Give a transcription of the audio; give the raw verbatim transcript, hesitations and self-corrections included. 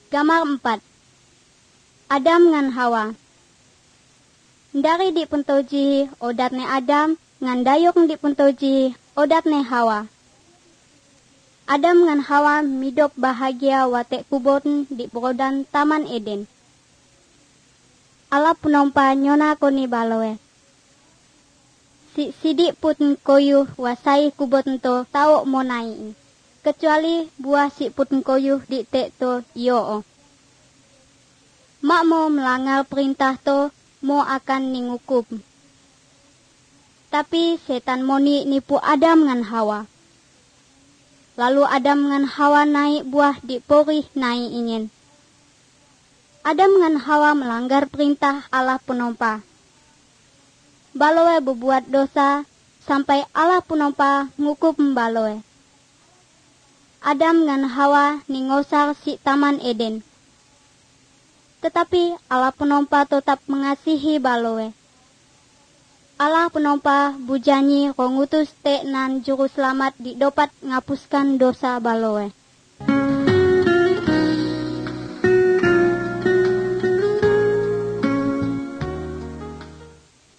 Gambar empat. Adam ngan Hawa. Dari di puntoji odatne Adam ngan dayung di puntoji odatne Hawa. Adam ngan Hawa midop bahagia wate kubon di brodan Taman Eden. Allah penompa nyona koni baloe. Si sidik pun koyuh wasai kubon to tau monai. Kecuali buah si pun koyuh di te to iyo. Mak mau melanggar perintah to mau akan ningukup. Tapi setan moni nipu Adam ngan Hawa. Lalu Adam ngan Hawa naik buah di porih naik ingin. Adam ngan Hawa melanggar perintah Allah penompa. Baloe berbuat dosa sampai Allah penompa ngukup baloe. Adam ngan Hawa ningosar si Taman Eden. Tetapi Allah penompa tetap mengasihi baloe. Allah penompa bujanyi rongutus te nan juru selamat didopat ngapuskan dosa baloe.